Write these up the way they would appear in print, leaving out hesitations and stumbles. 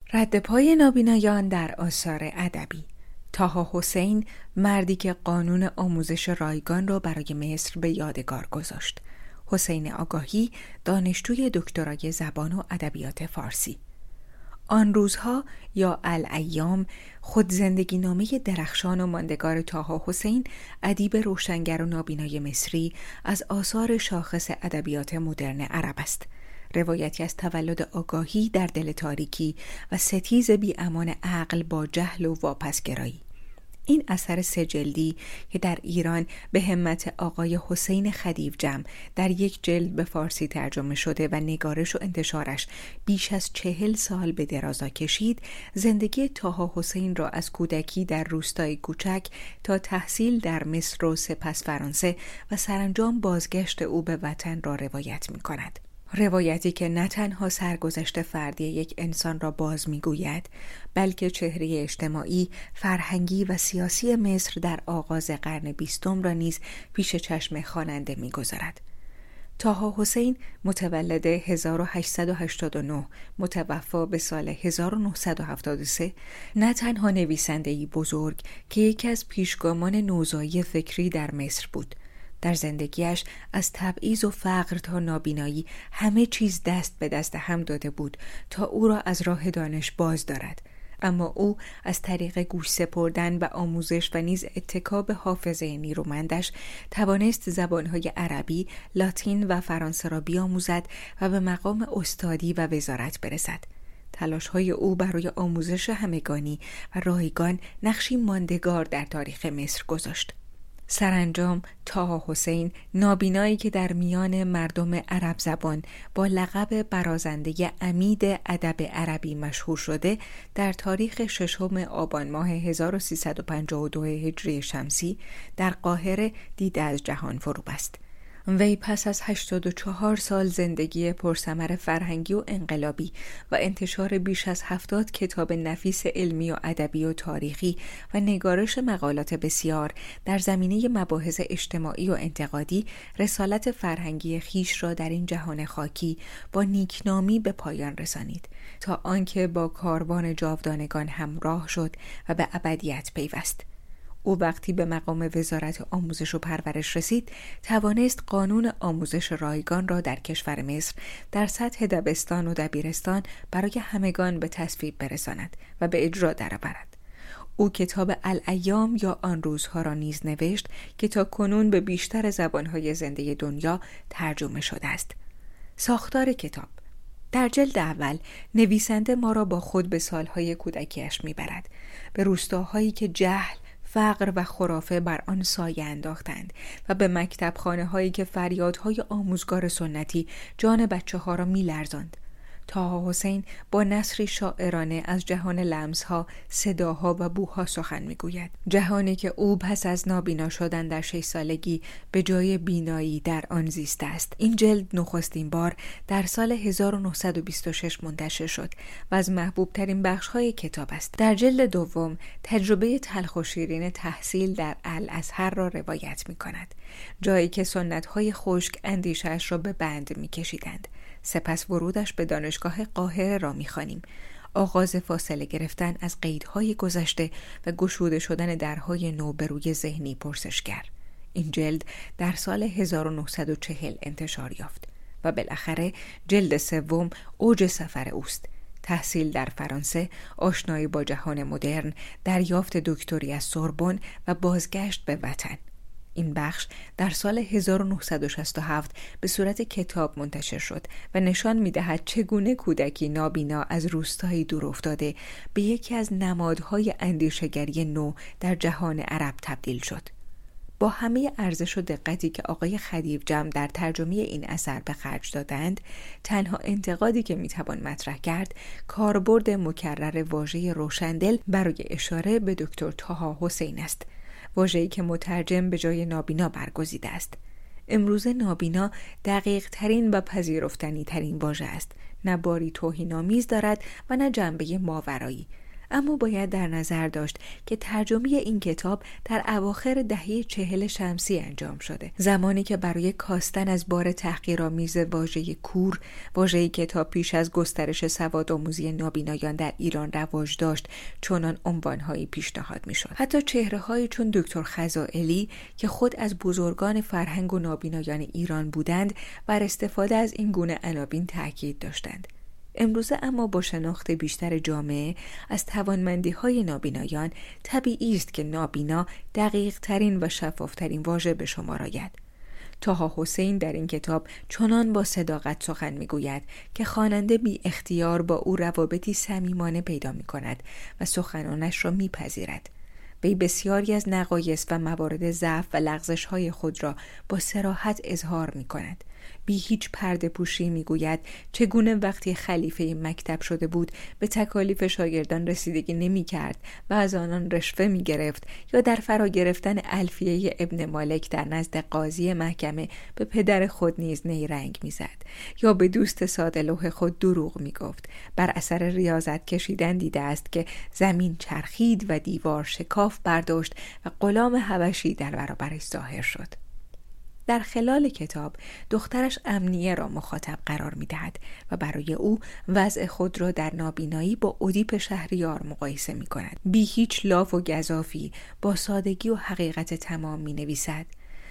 رد پای نابینایان در آثار ادبی. طاها حسین، مردی که قانون آموزش رایگان را برای مصر به یادگار گذاشت. حسین آگاهی، دانشجوی دکترای زبان و ادبیات فارسی. آن روزها یا الایام، خود زندگی نامه درخشان و ماندگار طاها حسین، ادیب روشنگر و نابینای مصری، از آثار شاخص ادبیات مدرن عرب است. روایتی از تولد آگاهی در دل تاریکی و ستیز بی امان عقل با جهل و واپسگرایی. این اثر 3 جلدی که در ایران به همت آقای حسین خدیوجم در 1 جلد به فارسی ترجمه شده و نگارش و انتشارش بیش از 40 سال به درازا کشید، زندگی طاها حسین را از کودکی در روستای کوچک تا تحصیل در مصر و سپس فرانسه و سرانجام بازگشت او به وطن را روایت می کند. روایتی که نه تنها سرگذشت فردی یک انسان را باز می‌گوید، بلکه چهره اجتماعی، فرهنگی و سیاسی مصر در آغاز قرن 20 را نیز پیش چشم خواننده می‌گذارد. طاها حسین، متولد 1889، متوفی به سال 1973، نه تنها نویسنده‌ای بزرگ که یکی از پیشگامان نوزایی فکری در مصر بود. در زندگیش از تبعیض و فقر تا نابینایی همه چیز دست به دست هم داده بود تا او را از راه دانش باز دارد، اما او از طریق گوش سپردن و آموزش و نیز اتکا به حافظه نیرومندش توانست زبانهای عربی، لاتین و فرانسه را بیاموزد و به مقام استادی و وزارت برسد. تلاش‌های او برای آموزش همگانی و رایگان نقشی ماندگار در تاریخ مصر گذاشت. سرانجام طاها حسین، نابینایی که در میان مردم عرب زبان با لقب برازنده عمید ادب عربی مشهور شده، در تاریخ 6 آبان ماه 1352 هجری شمسی در قاهره دیده از جهان فرو بست. وی پس از 84 سال زندگی پرثمر فرهنگی و انقلابی و انتشار بیش از 70 کتاب نفیس علمی و ادبی و تاریخی و نگارش مقالات بسیار در زمینه مباحث اجتماعی و انتقادی، رسالت فرهنگی خیش را در این جهان خاکی با نیکنامی به پایان رسانید تا آنکه با کاروان جاودانگان همراه شد و به ابدیت پیوست. او وقتی به مقام وزارت آموزش و پرورش رسید، توانست قانون آموزش رایگان را در کشور مصر در سطح دبستان و دبیرستان برای همگان به تصویب برساند و به اجرا درآورد. او کتاب الایام یا آن روزها را نیز نوشت که تا کنون به بیشتر زبانهای زنده دنیا ترجمه شده است. ساختار کتاب: در جلد اول نویسنده ما را با خود به سالهای کودکیش میبرد، به روستاهایی که جهل، فقر و خرافه بر آن سایه انداختند و به مکتبخانه هایی که فریادهای آموزگار سنتی جان بچه ها را می لرزاند. طاها حسین با نثری شاعرانه از جهان لمسها، صداها و بوها سخن می گوید. جهانی که او پس از نابینا شدن در 6 سالگی به جای بینایی در آن زیسته است. این جلد نخستین بار در سال 1926 منتشر شد و از محبوب ترین بخش های کتاب است. در جلد دوم تجربه تلخ و شیرین تحصیل در الازهر را روایت می کند، جایی که سنت های خشک اندیشه‌اش را به بند می کشیدند. سپس ورودش به دانشگاه قاهره را می‌خوانیم. آغاز فاصله گرفتن از قیدهای گذشته و گشوده شدن درهای نو به روی ذهنی پرسشگر. این جلد در سال 1940 انتشار یافت و بالاخره جلد 3 اوج سفر اوست. تحصیل در فرانسه، آشنایی با جهان مدرن، دریافت دکتری از سوربن و بازگشت به وطن. این بخش در سال 1967 به صورت کتاب منتشر شد و نشان می‌دهد چگونه کودکی نابینا از روستایی دور افتاده به یکی از نمادهای اندیشه‌گری نو در جهان عرب تبدیل شد. با همه ارزش و دقتی که آقای خدیوجم در ترجمه این اثر به خرج دادند، تنها انتقادی که میتوان مطرح کرد کاربرد مکرر واژه روشندل برای اشاره به دکتر طاها حسین است، واژه‌ای که مترجم به جای نابینا برگزیده است. امروزه نابینا دقیق ترین و پذیرفتنی ترین واژه است، نه باری توهین‌آمیز دارد و نه جنبه ماورایی، اما باید در نظر داشت که ترجمه این کتاب در اواخر دهه 40 شمسی انجام شده، زمانی که برای کاستن از بار تحقیرآمیز واژه کور، واژه‌ای که تا پیش از گسترش سوادآموزی نابینایان در ایران رواج داشت، چنان عنوانهایی پیشنهاد می‌شد. حتی چهره‌هایی چون دکتر خزائلی که خود از بزرگان فرهنگ و نابینایان ایران بودند، بر استفاده از این گونه عناوین تاکید داشتند. امروزه اما با شناخت بیشتر جامعه از توانمندی‌های نابینایان، طبیعی است که نابینا دقیق ترین و شفاف ترین واژه به شمار آید. طاها حسین در این کتاب چنان با صداقت سخن میگوید که خواننده بی اختیار با او روابطی صمیمانه پیدا می کند و سخنانش را میپذیرد. وی بسیاری از نقایص و موارد ضعف و لغزش‌های خود را با صراحت اظهار می کند. بی هیچ پرده پوشی می گوید چگونه وقتی خلیفه مکتب شده بود به تکالیف شاگردان رسیدگی نمی کرد و از آنان رشوه می گرفت، یا در فرا گرفتن الفیه ابن مالک در نزد قاضی محکمه به پدر خود نیز نیرنگ می زد، یا به دوست ساده لوح خود دروغ می گفت. بر اثر ریاضت کشیدن دیده است که زمین چرخید و دیوار شکاف برداشت و غلام حبشی در برابرش ظاهر شد. در خلال کتاب دخترش امنیه را مخاطب قرار می دهد و برای او وضع خود را در نابینایی با ادیپ شهریار مقایسه می کند. بی هیچ لاف و گزافی با سادگی و حقیقت تمام می نویسد: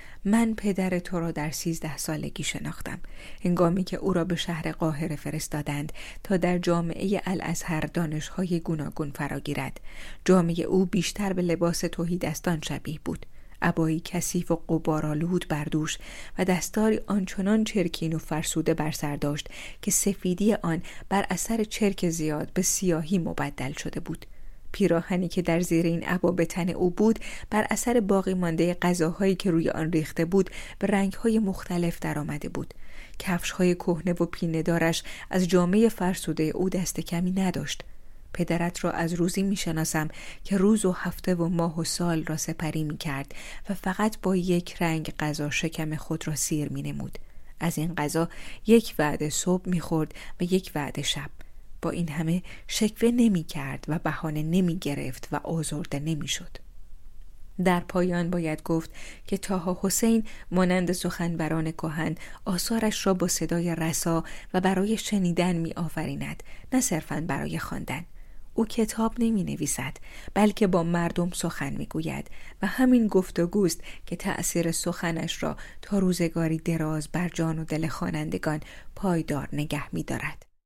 من پدر تو را در 13 سالگی شناختم، هنگامی که او را به شهر قاهره فرستادند تا در جامعه الازهر دانش‌های گوناگون فراگیرد. جامعه او بیشتر به لباس تهیدستان شبیه بود، عبایی کثیف و غبارآلود بر دوش و دستاری آنچنان چرکین و فرسوده بر سر داشت که سفیدی آن بر اثر چرک زیاد به سیاهی مبدل شده بود. پیراهنی که در زیر این عبا به تن او بود بر اثر باقی مانده غذاهایی که روی آن ریخته بود به رنگ‌های مختلف در آمده بود. کفش‌های کهنه و پینه‌دارش از جامه فرسوده او دست کمی نداشت. پدرت را از روزی میشناسم که روز و هفته و ماه و سال را سپری میکرد و فقط با یک رنگ غذا شکم خود را سیر مینمود. از این غذا یک وعده صبح میخورد و یک وعده شب. با این همه شکوه نمیکرد و بهانه نمیگرفت و آزرده نمیشد. در پایان باید گفت که طاها حسین مانند سخنوران کهن آثارش را با صدای رسا و برای شنیدن می آفریند، نه صرفاً برای خواندن. او کتاب نمی نویسد، بلکه با مردم سخن می گوید و همین گفتگوست که تأثیر سخنش را تا روزگاری دراز بر جان و دل خوانندگان پایدار نگه می دارد.